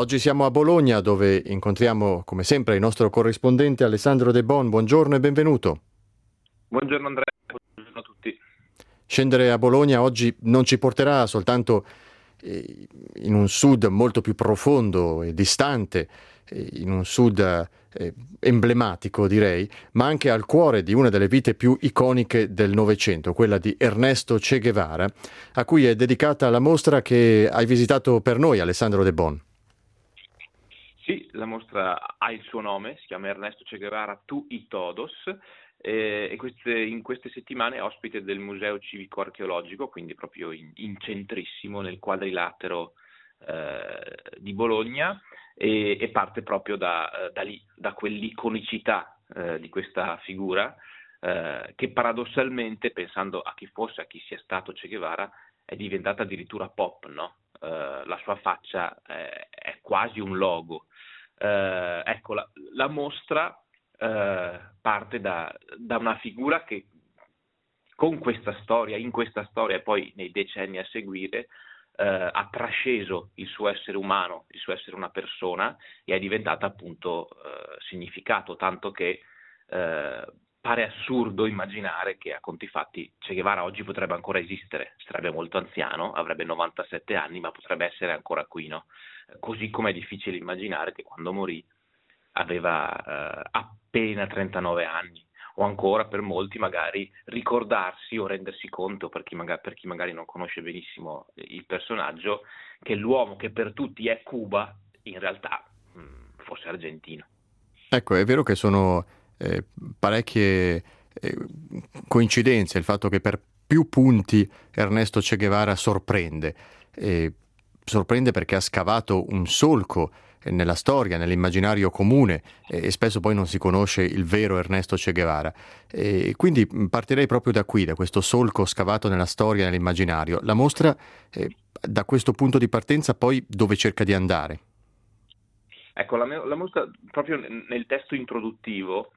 Oggi siamo a Bologna dove incontriamo come sempre il nostro corrispondente Alessandro De Bon. Buongiorno e benvenuto. Buongiorno Andrea, buongiorno a tutti. Scendere a Bologna oggi non ci porterà soltanto in un sud molto più profondo e distante, in un sud emblematico direi, ma anche al cuore di una delle vite più iconiche del Novecento, quella di Ernesto Che Guevara, a cui è dedicata la mostra che hai visitato per noi, Alessandro De Bon. Sì, la mostra ha il suo nome, si chiama Ernesto Che Guevara Tu y Todos, in queste settimane è ospite del Museo Civico-Archeologico, quindi proprio in centrissimo nel quadrilatero di Bologna, e parte proprio da lì, da quell'iconicità di questa figura, che paradossalmente, pensando a chi fosse, a chi sia stato Che Guevara, è diventata addirittura pop, no? La sua faccia è quasi un logo. Ecco, la mostra parte da una figura che con questa storia, in questa storia e poi nei decenni a seguire, ha trasceso il suo essere umano, il suo essere una persona, e è diventata appunto significato, tanto che pare assurdo immaginare che a conti fatti Che Guevara oggi potrebbe ancora esistere, sarebbe molto anziano, avrebbe 97 anni, ma potrebbe essere ancora qui, no? Così come è difficile immaginare che quando morì aveva appena 39 anni, o ancora per molti magari ricordarsi o rendersi conto, per chi magari non conosce benissimo il personaggio, che l'uomo che per tutti è Cuba in realtà fosse argentino. Ecco, è vero che sono parecchie coincidenze il fatto che per più punti Ernesto Che Guevara sorprende. Sorprende perché ha scavato un solco nella storia, nell'immaginario comune e spesso poi non si conosce il vero Ernesto Che Guevara. Quindi partirei proprio da qui, da questo solco scavato nella storia e nell'immaginario. La mostra da questo punto di partenza poi dove cerca di andare? Ecco, la mostra proprio nel testo introduttivo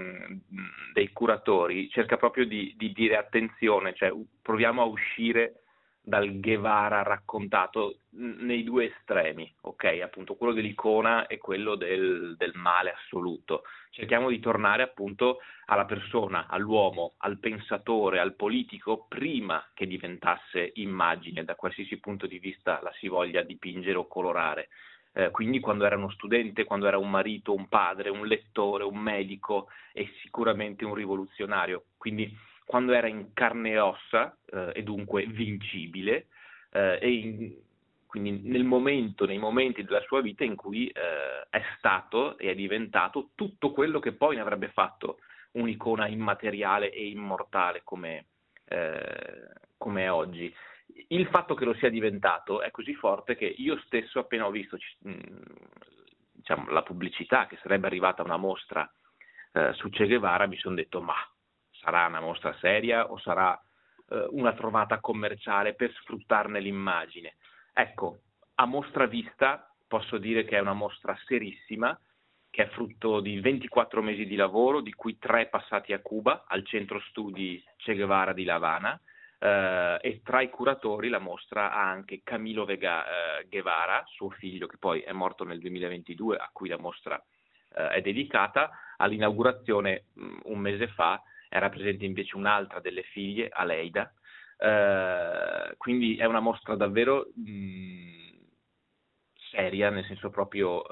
dei curatori cerca proprio di dire attenzione, cioè proviamo a uscire dal Guevara raccontato nei due estremi, ok? Appunto quello dell'icona e quello del male assoluto. Cerchiamo di tornare appunto alla persona, all'uomo, al pensatore, al politico, prima che diventasse immagine, da qualsiasi punto di vista la si voglia dipingere o colorare. Quindi quando era uno studente, quando era un marito, un padre, un lettore, un medico e sicuramente un rivoluzionario. Quindi quando era in carne e ossa e dunque vincibile, quindi nei momenti della sua vita in cui è stato e è diventato tutto quello che poi ne avrebbe fatto un'icona immateriale e immortale come è oggi. Il fatto che lo sia diventato è così forte che io stesso, appena ho visto diciamo, la pubblicità che sarebbe arrivata a una mostra su Che Guevara, mi sono detto: ma sarà una mostra seria o sarà una trovata commerciale per sfruttarne l'immagine? Ecco, a mostra vista posso dire che è una mostra serissima, che è frutto di 24 mesi di lavoro, di cui 3 passati a Cuba, al centro studi Che Guevara di La Habana. E tra i curatori la mostra ha anche Camilo Guevara, suo figlio, che poi è morto nel 2022, a cui la mostra è dedicata. All'inaugurazione un mese fa era presente invece un'altra delle figlie, Aleida. Quindi è una mostra davvero seria, nel senso proprio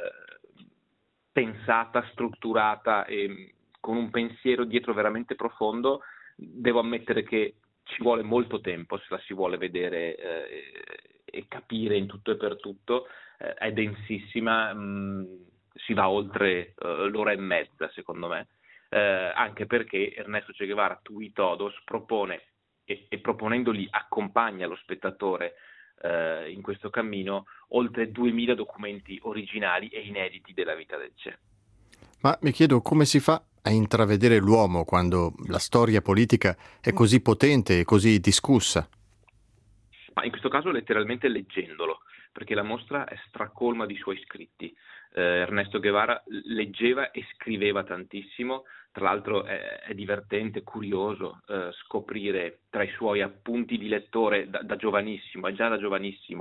pensata, strutturata e con un pensiero dietro veramente profondo. Devo ammettere che ci vuole molto tempo se la si vuole vedere e capire in tutto e per tutto. È densissima, si va oltre l'ora e mezza secondo me, anche perché Ernesto Che Guevara Tu y Todos propone e proponendoli accompagna lo spettatore in questo cammino oltre 2000 documenti originali e inediti della vita del Che. Ma mi chiedo come si fa a intravedere l'uomo quando la storia politica è così potente e così discussa? Ma in questo caso letteralmente leggendolo, perché la mostra è stracolma di suoi scritti. Ernesto Guevara leggeva e scriveva tantissimo, tra l'altro è divertente, curioso scoprire tra i suoi appunti di lettore da giovanissimo, e già da giovanissimo,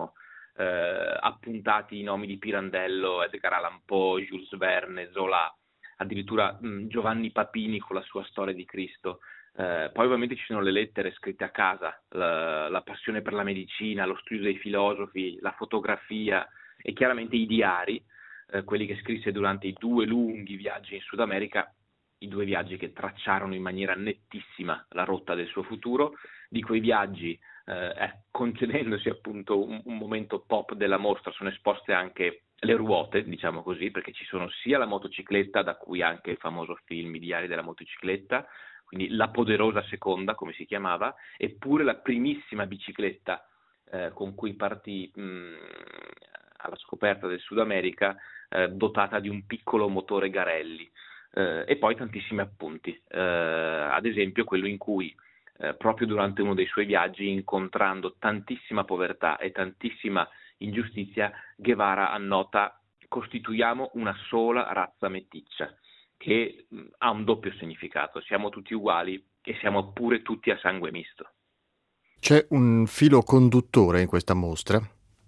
appuntati i nomi di Pirandello, Edgar Allan Poe, Jules Verne, Zola, addirittura Giovanni Papini con la sua Storia di Cristo. Poi ovviamente ci sono le lettere scritte a casa, la passione per la medicina, lo studio dei filosofi, la fotografia e chiaramente i diari, quelli che scrisse durante i 2 lunghi viaggi in Sud America, i 2 viaggi che tracciarono in maniera nettissima la rotta del suo futuro. Di quei viaggi, concedendosi appunto un momento pop della mostra, sono esposte anche le ruote, diciamo così, perché ci sono sia la motocicletta, da cui anche il famoso film I diari della motocicletta, quindi la Poderosa Seconda, come si chiamava, eppure la primissima bicicletta con cui partì alla scoperta del Sud America, dotata di un piccolo motore Garelli, e poi tantissimi appunti, ad esempio quello in cui proprio durante uno dei suoi viaggi, incontrando tantissima povertà e tantissima ingiustizia, Guevara annota: costituiamo una sola razza meticcia, che ha un doppio significato: siamo tutti uguali e siamo pure tutti a sangue misto. C'è un filo conduttore in questa mostra?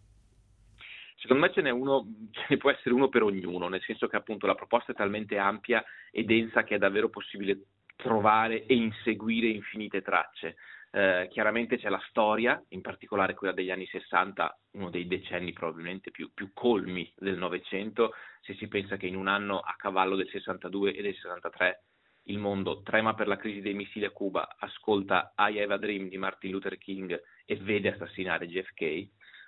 Secondo me ce ne può essere uno per ognuno, nel senso che appunto la proposta è talmente ampia e densa che è davvero possibile trovare e inseguire infinite tracce. Chiaramente c'è la storia, in particolare quella degli anni 60, uno dei decenni probabilmente più colmi del Novecento, se si pensa che in un anno a cavallo del 62 e del 63 il mondo trema per la crisi dei missili a Cuba, ascolta I Have a Dream di Martin Luther King e vede assassinare JFK.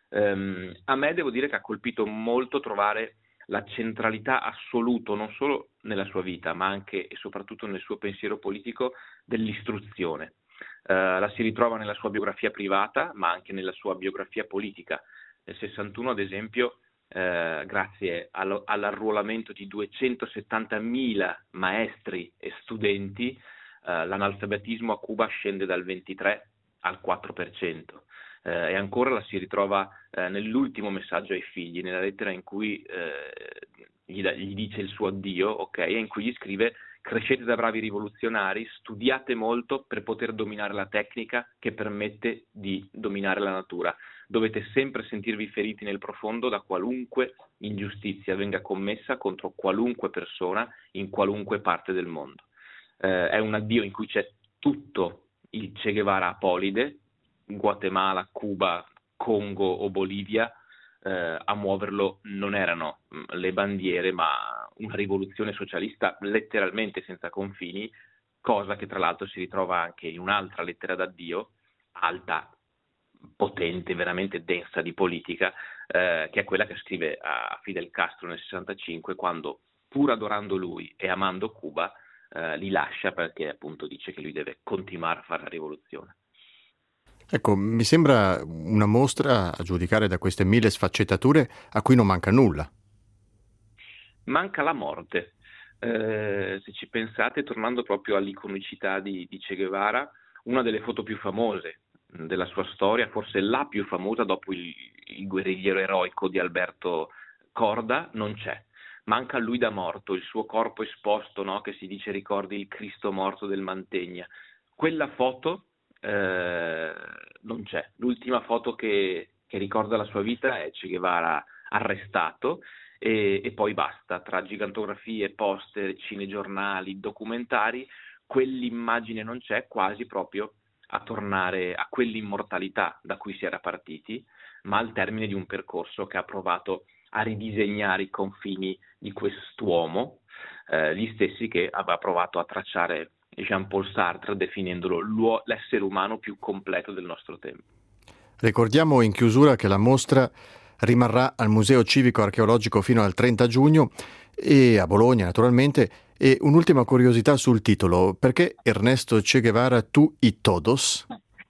A me devo dire che ha colpito molto trovare la centralità assoluta, non solo nella sua vita, ma anche e soprattutto nel suo pensiero politico, dell'istruzione. La si ritrova nella sua biografia privata, ma anche nella sua biografia politica. Nel 61, ad esempio, grazie all'arruolamento di 270.000 maestri e studenti, l'analfabetismo a Cuba scende dal 23 al 4%. E ancora la si ritrova nell'ultimo messaggio ai figli, nella lettera in cui gli dice il suo addio, ok, e in cui gli scrive: crescete da bravi rivoluzionari, studiate molto per poter dominare la tecnica che permette di dominare la natura. Dovete sempre sentirvi feriti nel profondo da qualunque ingiustizia venga commessa contro qualunque persona in qualunque parte del mondo. È un addio in cui c'è tutto il Che Guevara apolide, Guatemala, Cuba, Congo o Bolivia. A muoverlo non erano le bandiere, ma una rivoluzione socialista letteralmente senza confini, cosa che tra l'altro si ritrova anche in un'altra lettera d'addio, alta, potente, veramente densa di politica, che è quella che scrive a Fidel Castro nel 65, quando, pur adorando lui e amando Cuba, li lascia perché appunto dice che lui deve continuare a fare la rivoluzione. Ecco, mi sembra una mostra, a giudicare da queste 1000 sfaccettature, a cui non manca nulla. Manca la morte. Se ci pensate, tornando proprio all'iconicità di Che Guevara, una delle foto più famose della sua storia, forse la più famosa dopo il guerrigliero eroico di Alberto Korda, non c'è. Manca lui da morto, il suo corpo esposto, no? Che si dice ricordi il Cristo morto del Mantegna. Quella foto non c'è. L'ultima foto che ricorda la sua vita è Che Guevara arrestato e poi basta. Tra gigantografie, poster, cinegiornali, documentari, quell'immagine non c'è, quasi proprio a tornare a quell'immortalità da cui si era partiti, ma al termine di un percorso che ha provato a ridisegnare i confini di quest'uomo, gli stessi che aveva provato a tracciare Jean-Paul Sartre, definendolo l'essere umano più completo del nostro tempo. Ricordiamo in chiusura che la mostra rimarrà al Museo Civico Archeologico fino al 30 giugno e a Bologna naturalmente. E un'ultima curiosità sul titolo: perché Ernesto Che Guevara Tú y Todos?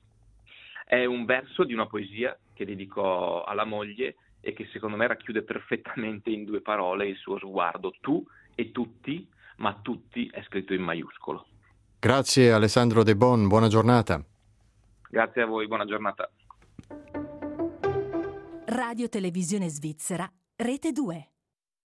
È un verso di una poesia che dedicò alla moglie e che secondo me racchiude perfettamente in 2 parole il suo sguardo: tu e tutti, ma tutti è scritto in maiuscolo. Grazie Alessandro De Bon, buona giornata. Grazie a voi, buona giornata. Radio Televisione Svizzera, Rete 2.